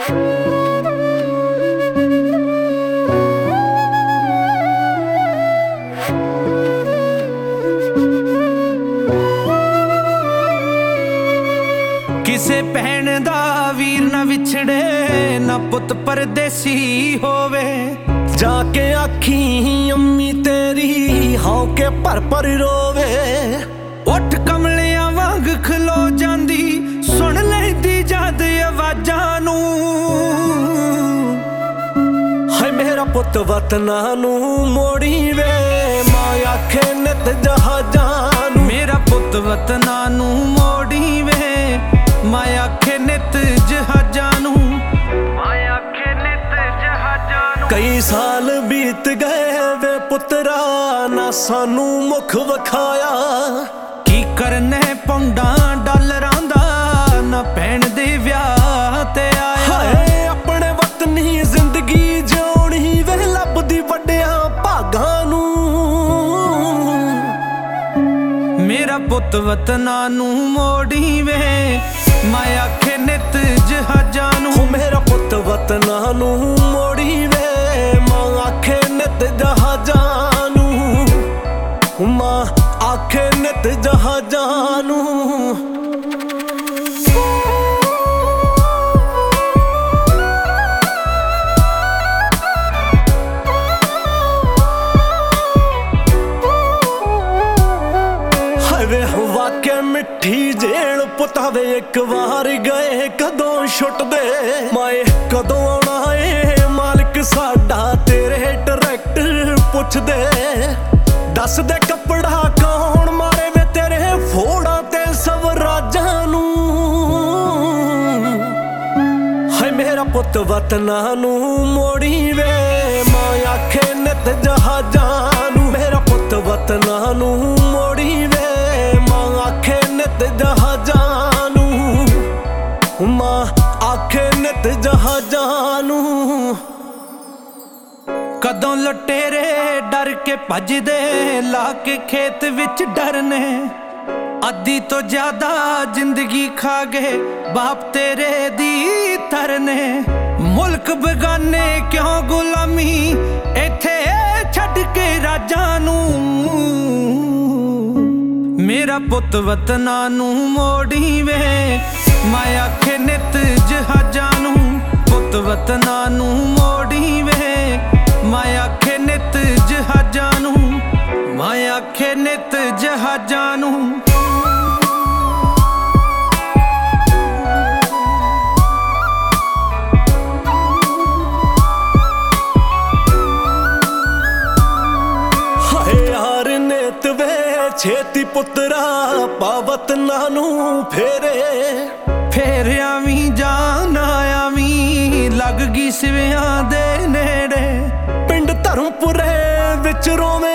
ਕਿਸੇ ਭੈਣ ਦਾ ਵੀਰ ਨਾ ਵਿਛੜੇ, ਨਾ ਪੁੱਤ ਪਰਦੇਸੀ ਹੋਵੇ। जाके आखी अम्मी तेरी हौके भर भर रोवे। उठ कमलियां वांग खलो जांदी, सुन लैंदी जद आवाजां नू। हाय मेरा पुत वतना नू मोड़ी वे, मां आखे नित जहाजां नू। मेरा पुत वतना नू मोड़ी वे, मां आखे नित जहाजां नू। कई साल बीत गए वे पुत्रा, ना सानू मुख वखाया। की करने पौंडा डॉलरां दा, ना भैण दे विआह ते आया। हाय अपने वतनी जिंदगी जिउणी वे, लभदी वड्डियां भागां नू। मेरा पुत वतना नू मोड़ी वे, मां आखे नित जहाजां नू। मेरा पुत वतना नू मोड़ी वे, मां आखे नित जहाजां नू। मां आखे नित जहाजां नू। वाके मिठी जेल पुतावे, एक बार गए कदों छुटदे। माए कदों आना है मालिक साडा, तेरे ट्रैक्टर पुछदे। दस दे कपड़ा कौन मारे वे तेरे फोड़ा ते स्वराजां नू। हाय मेरा पुत वतना नू मोड़ी वे, मां आखे नित जहाजां नू। मेरा पुत वतना नू मोड़ी वे, आखे नित जहाजां नू। मां आखे नित जहाजां नू। कदों लुटेरे डर के भजदे, ला के खेत विच डरने। अद्धी तो ज्यादा जिंदगी खा गए बाप तेरे दी तरने। मुल्क बेगाने क्यों गुलामी, इत्थे छड्ड के राजां नू। मेरा पुत वतना नू मोड़ी वे, मां आखे नित जहाजां नू। पुत वतना नू मोड़ी वे, मां आखे नित जहाजां नू। मां आखे नित जहाजां नू। छेती पुत्रा पावत नानू फेरे। फेर आवी जान आवी, लग गई सिवियां दे नेड़े। पिंड धर्मपुरे विच रोवे